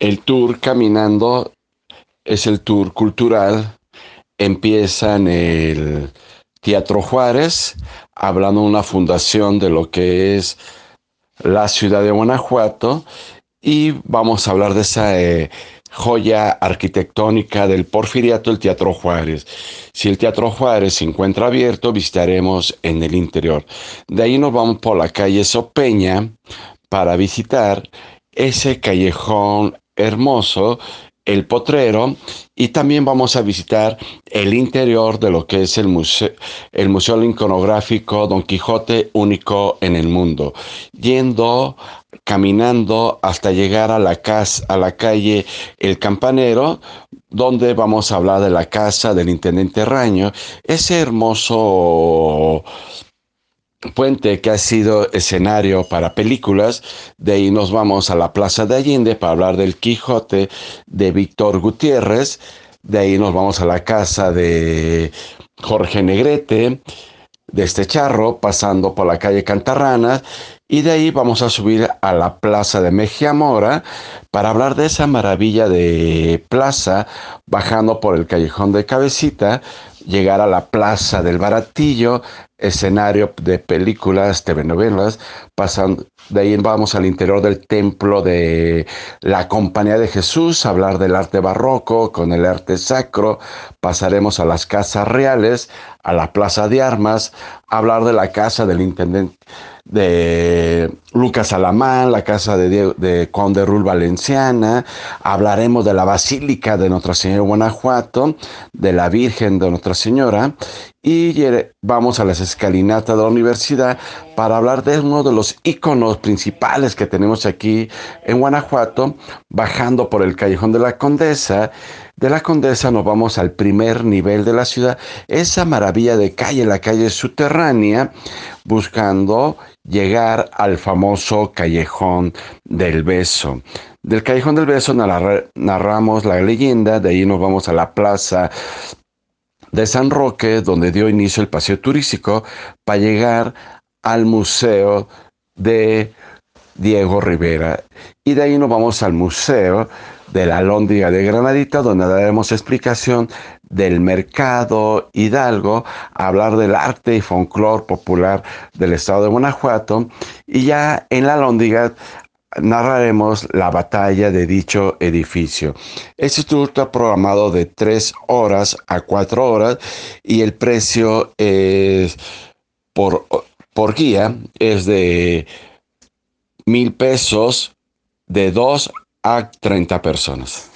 El tour caminando es el tour cultural. Empieza en el Teatro Juárez, hablando de una fundación de lo que es la ciudad de Guanajuato, y vamos a hablar de esa joya arquitectónica del Porfiriato, el Teatro Juárez. Si el Teatro Juárez se encuentra abierto, visitaremos en el interior. De ahí nos vamos por la calle Sopeña para visitar ese callejón hermoso, el Potrero, y también vamos a visitar el interior de lo que es el Museo Iconográfico Don Quijote, único en el mundo, yendo caminando hasta llegar a a la calle El Campanero, donde vamos a hablar de la casa del intendente Raño, ese hermoso puente que ha sido escenario para películas. De ahí nos vamos a la Plaza de Allende para hablar del Quijote de Víctor Gutiérrez. De ahí nos vamos a la casa de Jorge Negrete, de este charro, pasando por la calle Cantarranas, y de ahí vamos a subir a la Plaza de Mejía Mora para hablar de esa maravilla de plaza, bajando por el Callejón de Cabecita, llegar a la Plaza del Baratillo, escenario de películas, telenovelas, pasando de ahí vamos al interior del templo de la Compañía de Jesús, hablar del arte barroco con el arte sacro, pasaremos a las casas reales, a la Plaza de Armas, hablar de la casa del intendente de Lucas Alamán, la casa de Conde Rul Valenciana, hablaremos de la Basílica de Nuestra Señora de Guanajuato, de la Virgen de Nuestra Señora, y vamos a las escalinatas de la universidad para hablar de uno de los iconos principales que tenemos aquí en Guanajuato, bajando por el Callejón de la Condesa. De la Condesa nos vamos al primer nivel de la ciudad, esa maravilla de calle, la calle subterránea, buscando llegar al famoso Callejón del Beso. Del Callejón del Beso narramos la leyenda, de ahí nos vamos a la plaza de San Roque, donde dio inicio el paseo turístico, para llegar al Museo de Diego Rivera. Y de ahí nos vamos al Museo de la Alhóndiga de Granadita, donde daremos explicación del mercado Hidalgo, hablar del arte y folclore popular del estado de Guanajuato, y ya en la Alhóndiga narraremos la batalla de dicho edificio. Este tour está programado de 3 horas a 4 horas y el precio es por, por guía es de 1,000 pesos de 2 a 30 personas.